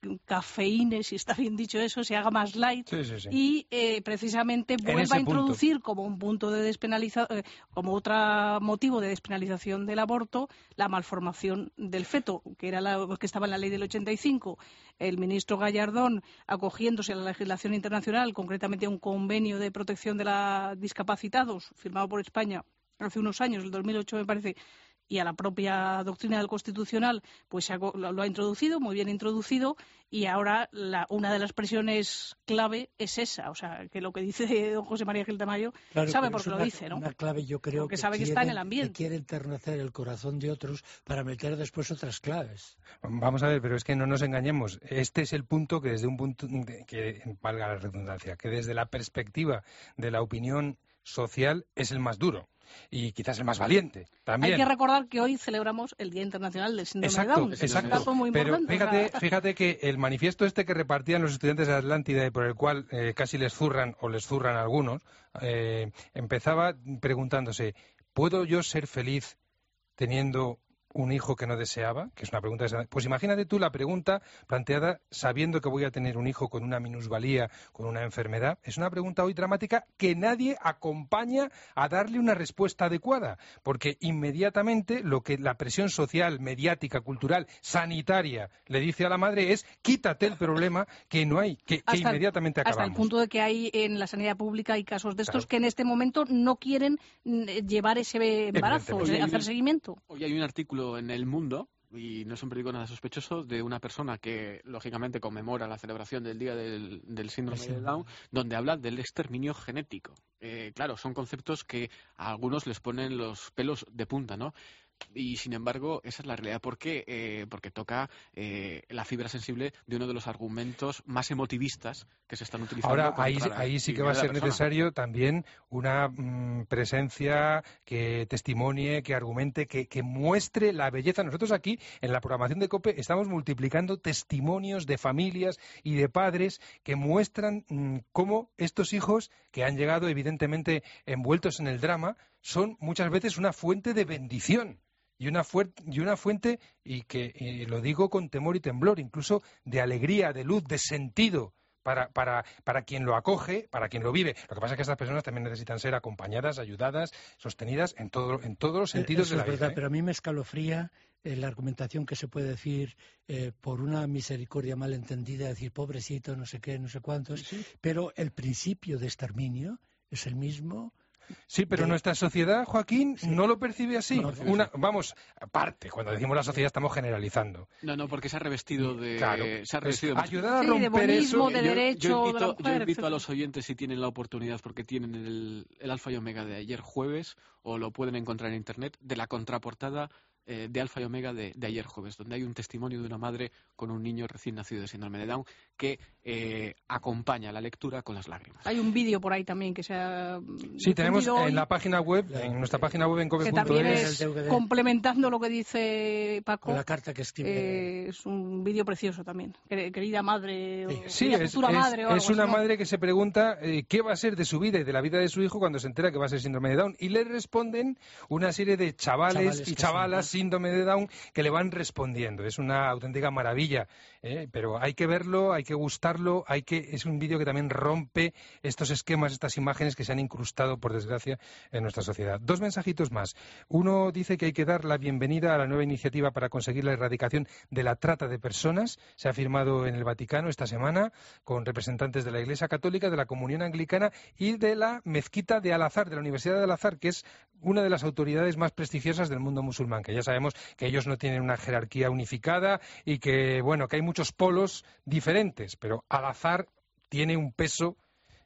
cafeíne, si está bien dicho eso, se haga más light sí, sí, sí. y eh, precisamente vuelva a introducir punto. como un punto de despenalización, eh, como otro motivo de despenalización del aborto, la malformación del feto, que era la que estaba en la ley del ochenta y cinco. El ministro Gallardón, acogiéndose a la legislación internacional, concretamente a un convenio de protección de los discapacitados firmado por España hace unos años, el dos mil ocho me parece, y a la propia doctrina del Constitucional, pues lo, lo ha introducido, muy bien introducido, y ahora la, una de las presiones clave es esa, o sea, que lo que dice don José María Gil Tamayo claro, sabe por qué una, lo dice, ¿no? Una clave, yo creo, porque que sabe quieren, que está en el ambiente. Que quiere enternecer el corazón de otros para meter después otras claves. Vamos a ver, pero es que no nos engañemos. Este es el punto que desde un punto, que valga la redundancia, que desde la perspectiva de la opinión social es el más duro. Y quizás el más valiente también. Hay que recordar que hoy celebramos el Día Internacional del Síndrome exacto, de Down. Exacto, es un muy pero fíjate, o sea... fíjate que el manifiesto este que repartían los estudiantes de Atlántida y por el cual eh, casi les zurran o les zurran algunos, eh, empezaba preguntándose, ¿puedo yo ser feliz teniendo un hijo que no deseaba? Que es una pregunta. Pues imagínate tú la pregunta planteada sabiendo que voy a tener un hijo con una minusvalía, con una enfermedad. Es una pregunta hoy dramática que nadie acompaña a darle una respuesta adecuada, porque inmediatamente lo que la presión social, mediática, cultural, sanitaria le dice a la madre es quítate el problema que no hay, que, que inmediatamente el, acabamos. Hasta el punto de que hay en la sanidad pública hay casos de estos claro. que en este momento no quieren llevar ese embarazo, o sea, hacer un, seguimiento. Hoy hay un artículo en El Mundo, y no es un periódico nada sospechoso, de una persona que lógicamente conmemora la celebración del Día del, del Síndrome sí. de Down, donde habla del exterminio genético. Eh, claro, son conceptos que a algunos les ponen los pelos de punta, ¿no? Y sin embargo, esa es la realidad. ¿Por qué? Eh, porque toca eh, la fibra sensible de uno de los argumentos más emotivistas que se están utilizando. Ahora, ahí, ahí sí que va a ser necesario también una mmm, presencia que testimonie, que argumente, que, que muestre la belleza. Nosotros aquí, en la programación de COPE, estamos multiplicando testimonios de familias y de padres que muestran mmm, cómo estos hijos, que han llegado evidentemente envueltos en el drama, son muchas veces una fuente de bendición. Y una, y una fuente, y que eh, lo digo con temor y temblor, incluso de alegría, de luz, de sentido para, para, para quien lo acoge, para quien lo vive. Lo que pasa es que estas personas también necesitan ser acompañadas, ayudadas, sostenidas en, todo, en todos los sentidos Eso de la es verdad, vida. ¿eh? Pero a mí me escalofría eh, la argumentación que se puede decir eh, por una misericordia malentendida, decir pobrecito, no sé qué, no sé cuántos, sí. Pero el principio de exterminio es el mismo. Sí, pero de... nuestra sociedad, Joaquín, sí. no lo percibe así. No, Una, vamos, aparte, cuando decimos la sociedad estamos generalizando. No, no, porque se ha revestido de... Claro, se ha revestido de... ayudar a sí, romper de bonismo, eso. de derecho, yo, yo invito, de la mujer, yo invito etcétera. a los oyentes, si tienen la oportunidad, porque tienen el, el Alfa y Omega de ayer jueves, o lo pueden encontrar en Internet, de la contraportada eh, de Alfa y Omega de, de ayer jueves, donde hay un testimonio de una madre con un niño recién nacido de síndrome de Down que eh, acompaña la lectura con las lágrimas. Hay un vídeo por ahí también que se ha Sí, tenemos hoy, en la página web, en nuestra página web en cope punto es. Que también es, complementando lo que dice Paco, la carta que escribe. Eh, es un vídeo precioso también. Querida madre, o sí, querida es, futura es, madre. O es algo una así, ¿no? madre que se pregunta eh, qué va a ser de su vida y de la vida de su hijo cuando se entera que va a ser síndrome de Down. Y le responden una serie de chavales, chavales y chavalas son, síndrome de Down que le van respondiendo. Es una auténtica maravilla, ¿eh? Pero hay que verlo, hay que gustarlo, hay que es un vídeo que también rompe estos esquemas, estas imágenes que se han incrustado, por desgracia, en nuestra sociedad. Dos mensajitos más. Uno dice que hay que dar la bienvenida a la nueva iniciativa para conseguir la erradicación de la trata de personas. Se ha firmado en el Vaticano esta semana con representantes de la Iglesia Católica, de la Comunión Anglicana y de la Mezquita de Al-Azhar, de la Universidad de Al-Azhar, que es una de las autoridades más prestigiosas del mundo musulmán, que ya sabemos que ellos no tienen una jerarquía unificada y que, bueno, que hay muchos polos diferentes, pero Al-Azhar tiene un peso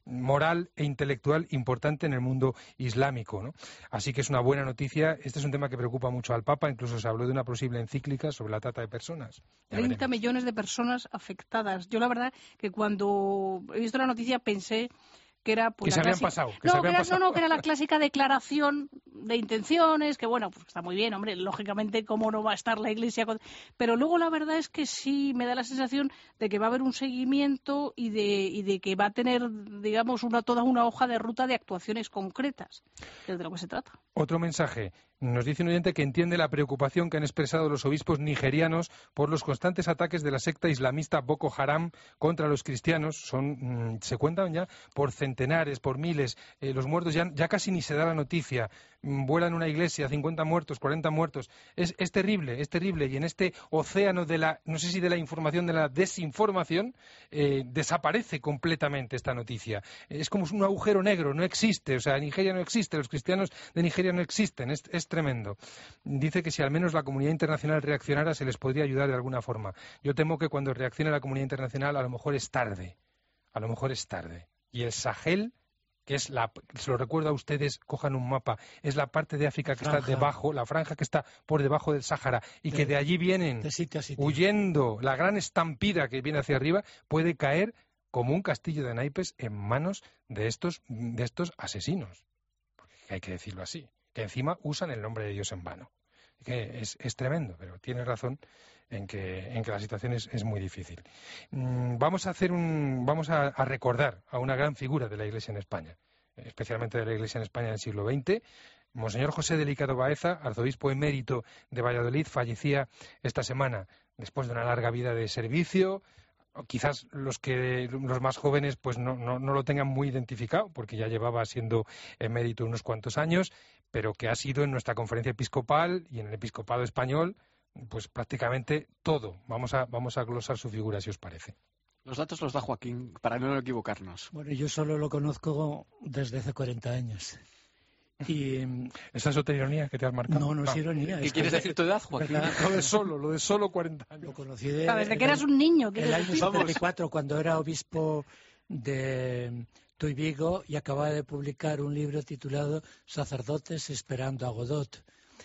moral e intelectual importante en el mundo islámico, ¿no? Así que es una buena noticia. Este es un tema que preocupa mucho al Papa, incluso se habló de una posible encíclica sobre la trata de personas. Ya treinta veremos. millones de personas afectadas. Yo la verdad que cuando he visto la noticia pensé que era pues, que se la habían clásica... pasado. Que no, se habían que era, pasado. no, no, que era la clásica declaración de intenciones, que bueno, pues está muy bien, hombre, lógicamente cómo no va a estar la Iglesia, con... pero luego la verdad es que sí me da la sensación de que va a haber un seguimiento y de, y de que va a tener, digamos, una toda una hoja de ruta de actuaciones concretas, que es de lo que se trata. Otro mensaje. Nos dice un oyente que entiende la preocupación que han expresado los obispos nigerianos por los constantes ataques de la secta islamista Boko Haram contra los cristianos. Son, mmm, se cuentan ya por centenares, por miles. Eh, los muertos ya, ya casi ni se da la noticia. Mm, vuelan una iglesia, cincuenta muertos, cuarenta muertos. Es, es terrible, es terrible. Y en este océano de la, no sé si de la información, de la desinformación, eh, desaparece completamente esta noticia. Es como un agujero negro, no existe. O sea, Nigeria no existe, los cristianos de Nigeria no existen. Es, es tremendo. Dice que si al menos la comunidad internacional reaccionara se les podría ayudar de alguna forma. Yo temo que cuando reaccione la comunidad internacional a lo mejor es tarde. A lo mejor es tarde. Y el Sahel, que es la, se lo recuerdo a ustedes, cojan un mapa, es la parte de África que franja. Está debajo, la franja que está por debajo del Sáhara y de, que de allí vienen de sitio a sitio. huyendo, la gran estampida que viene hacia arriba puede caer como un castillo de naipes en manos de estos, de estos asesinos. Porque hay que decirlo así. Que encima usan el nombre de Dios en vano. Que es, es tremendo, pero tiene razón en que, en que la situación es, es muy difícil. Mm, vamos a hacer un, vamos a, a recordar a una gran figura de la Iglesia en España, especialmente de la Iglesia en España del siglo veinte. Monseñor José Delicado Baeza, arzobispo emérito de Valladolid, fallecía esta semana después de una larga vida de servicio. Quizás los que los más jóvenes pues no, no, no lo tengan muy identificado, porque ya llevaba siendo emérito unos cuantos años, pero que ha sido en nuestra conferencia episcopal y en el episcopado español, pues prácticamente todo. Vamos a, vamos a glosar su figura, si os parece. Los datos los da Joaquín, para no equivocarnos. Bueno, yo solo lo conozco desde hace cuarenta años. Y ¿esa es otra ironía que te has marcado? No, no es ah. ironía. ¿Qué es quieres que, decir tu edad, Joaquín? ¿verdad? Lo de solo, lo de solo cuarenta años. Lo conocí de, Desde el, que eras un niño. En el año setenta y cuatro, cuando era obispo de Tuy Vigo y acababa de publicar un libro titulado Sacerdotes esperando a Godot.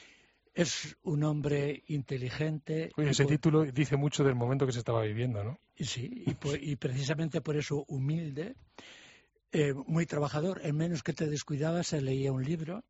Es un hombre inteligente. Oye, ese por... título dice mucho del momento que se estaba viviendo, ¿no? Sí, y, por, y precisamente por eso humilde, eh, muy trabajador. En menos que te descuidabas, se leía un libro.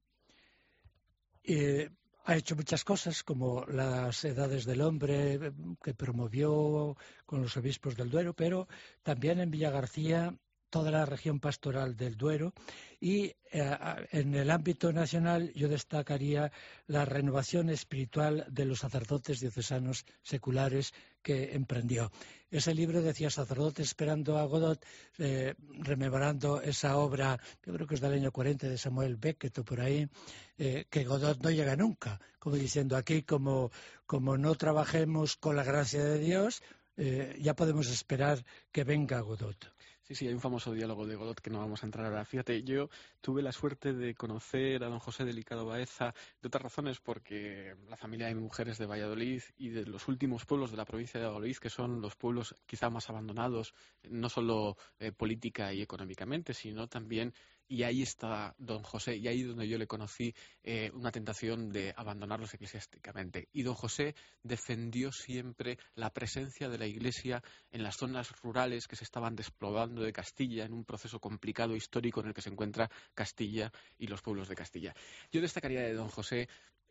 Eh, ha hecho muchas cosas, como las Edades del Hombre, que promovió con los obispos del Duero, pero también en Villagarcía toda la región pastoral del Duero, y eh, en el ámbito nacional yo destacaría la renovación espiritual de los sacerdotes diocesanos seculares que emprendió. Ese libro decía Sacerdotes esperando a Godot, eh, rememorando esa obra, yo creo que es del año cuarenta de Samuel Beckett o por ahí, eh, que Godot no llega nunca, como diciendo aquí, como, como no trabajemos con la gracia de Dios, eh, ya podemos esperar que venga Godot. Sí, sí, hay un famoso diálogo de Godot que no vamos a entrar ahora. Fíjate, yo tuve la suerte de conocer a don José Delicado Baeza de otras razones, porque la familia de mi mujer es de Valladolid y de los últimos pueblos de la provincia de Valladolid, que son los pueblos quizá más abandonados, no solo eh, política y económicamente, sino también, y ahí está don José, y ahí donde yo le conocí, eh, una tentación de abandonarlos eclesiásticamente. Y don José defendió siempre la presencia de la Iglesia en las zonas rurales que se estaban despoblando de Castilla, en un proceso complicado histórico en el que se encuentra Castilla y los pueblos de Castilla. Yo destacaría de don José,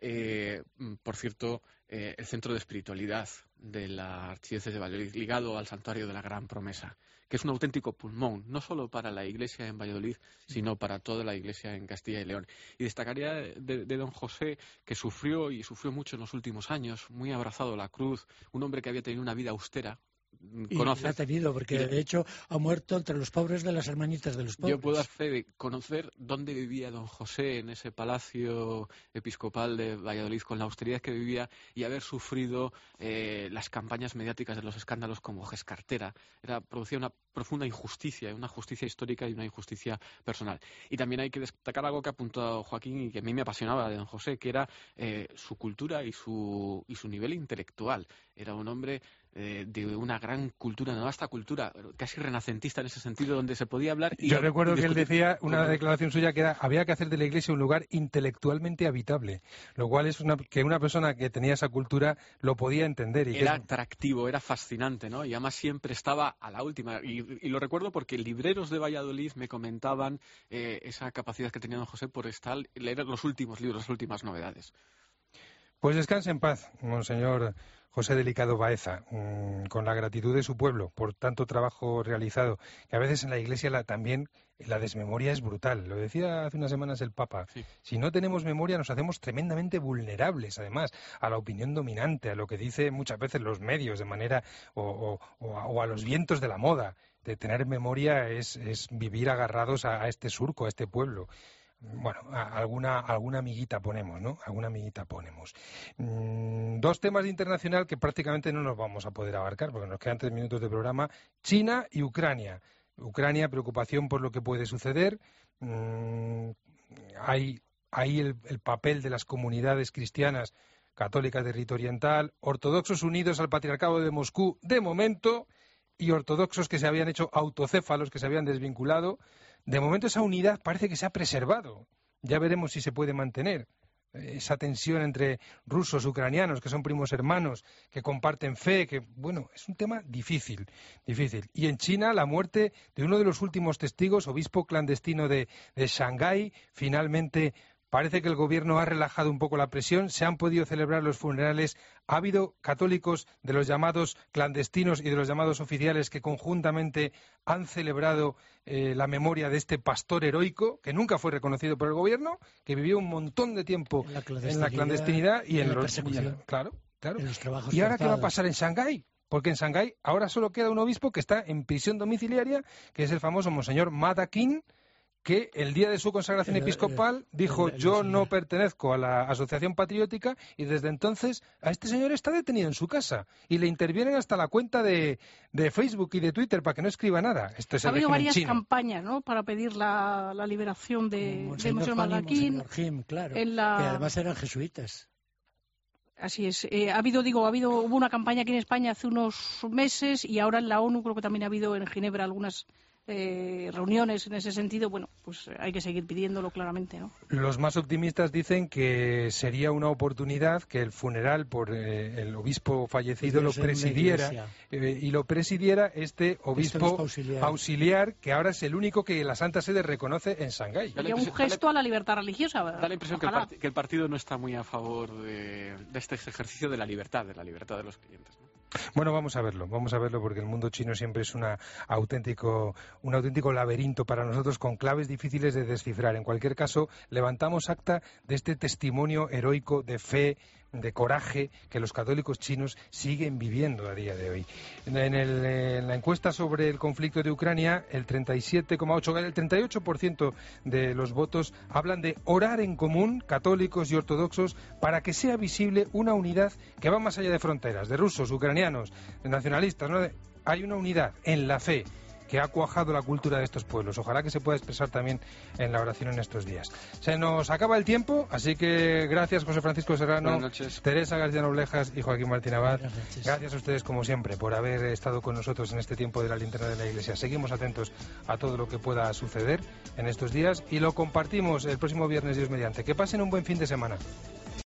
eh, por cierto, eh, el centro de espiritualidad de la Archidiócesis de Valladolid, ligado al Santuario de la Gran Promesa, que es un auténtico pulmón, no solo para la Iglesia en Valladolid, sino para toda la Iglesia en Castilla y León. Y destacaría de, de don José, que sufrió y sufrió mucho en los últimos años, muy abrazado a la cruz, un hombre que había tenido una vida austera. Y la ha tenido, porque de hecho ha muerto entre los pobres de las hermanitas de los pobres. Yo puedo dar fe de conocer dónde vivía don José en ese palacio episcopal de Valladolid, con la austeridad que vivía, y haber sufrido eh, las campañas mediáticas de los escándalos como Gescartera. Era, producía una profunda injusticia, una justicia histórica y una injusticia personal. Y también hay que destacar algo que ha apuntado Joaquín y que a mí me apasionaba de don José, que era eh, su cultura y su, y su nivel intelectual. Era un hombre Eh, de una gran cultura, una vasta cultura, casi renacentista en ese sentido, donde se podía hablar. Y Yo recuerdo que él decía, una declaración suya, que era, había que hacer de la Iglesia un lugar intelectualmente habitable, lo cual es una, que una persona que tenía esa cultura lo podía entender. Y era que es... atractivo, era fascinante, ¿no? Y además siempre estaba a la última. Y y, y lo recuerdo porque libreros de Valladolid me comentaban eh, esa capacidad que tenía don José por estar, leer los últimos libros, las últimas novedades. Pues descanse en paz, monseñor José Delicado Baeza, mmm, con la gratitud de su pueblo por tanto trabajo realizado, que a veces en la Iglesia la, también la desmemoria es brutal. Lo decía hace unas semanas el Papa. Sí. Si no tenemos memoria nos hacemos tremendamente vulnerables, además, a la opinión dominante, a lo que dicen muchas veces los medios de manera o, o, o, a, o a los vientos de la moda. De tener memoria es, es vivir agarrados a, a este surco, a este pueblo. Bueno, alguna alguna amiguita ponemos, ¿no? Alguna amiguita ponemos. Mm, dos temas de internacional que prácticamente no nos vamos a poder abarcar porque nos quedan tres minutos de programa. China y Ucrania. Ucrania, preocupación por lo que puede suceder. Mm, hay ahí el, el papel de las comunidades cristianas católicas de Rito Oriental, ortodoxos unidos al Patriarcado de Moscú de momento y ortodoxos que se habían hecho autocéfalos, que se habían desvinculado. De momento esa unidad parece que se ha preservado. Ya veremos si se puede mantener esa tensión entre rusos, ucranianos, que son primos hermanos, que comparten fe, que, bueno, es un tema difícil, difícil. Y en China, la muerte de uno de los últimos testigos, obispo clandestino de, de Shanghái, finalmente parece que el gobierno ha relajado un poco la presión, se han podido celebrar los funerales, ha habido católicos de los llamados clandestinos y de los llamados oficiales que conjuntamente han celebrado eh, la memoria de este pastor heroico, que nunca fue reconocido por el gobierno, que vivió un montón de tiempo en la clandestinidad, en la clandestinidad y en, en los... Claro, claro. En los trabajos ¿Y ahora forzados. qué va a pasar en Shanghái? Porque en Shanghái ahora solo queda un obispo que está en prisión domiciliaria, que es el famoso monseñor Ma Dakin, que el día de su consagración el, episcopal dijo el, el, el, yo no pertenezco a la asociación patriótica y desde entonces a este señor está detenido en su casa y le intervienen hasta la cuenta de, de Facebook y de Twitter para que no escriba nada. Esto es ha el habido varias chino. campañas, ¿no?, para pedir la, la liberación de Monseñor Madaquín, claro, en la... que además eran jesuitas. Así es. Eh, ha habido, digo, ha habido, hubo una campaña aquí en España hace unos meses y ahora en la ONU creo que también ha habido en Ginebra algunas Eh, reuniones en ese sentido. Bueno, pues hay que seguir pidiéndolo claramente, ¿no? Los más optimistas dicen que sería una oportunidad que el funeral por eh, el obispo fallecido lo presidiera eh, y lo presidiera este obispo, este obispo auxiliar. auxiliar, que ahora es el único que la Santa Sede reconoce en Shanghái. Sería un gesto a la libertad religiosa. Da la impresión que el, part- que el partido no está muy a favor de, de este ejercicio de la libertad, de la libertad de los clientes, ¿no? Bueno, vamos a verlo, vamos a verlo porque el mundo chino siempre es una auténtico, un auténtico laberinto para nosotros con claves difíciles de descifrar. En cualquier caso, levantamos acta de este testimonio heroico de fe, de coraje que los católicos chinos siguen viviendo a día de hoy. En, el, en la encuesta sobre el conflicto de Ucrania, el treinta y siete coma ocho, el treinta y ocho por ciento de los votos hablan de orar en común, católicos y ortodoxos, para que sea visible una unidad que va más allá de fronteras, de rusos, ucranianos, de nacionalistas, ¿no? Hay una unidad en la fe que ha cuajado la cultura de estos pueblos. Ojalá que se pueda expresar también en la oración en estos días. Se nos acaba el tiempo, así que gracias José Francisco Serrano, Teresa García Noblejas y Joaquín Martín Abad. Gracias a ustedes, como siempre, por haber estado con nosotros en este tiempo de la linterna de la Iglesia. Seguimos atentos a todo lo que pueda suceder en estos días y lo compartimos el próximo viernes, Dios mediante. Que pasen un buen fin de semana.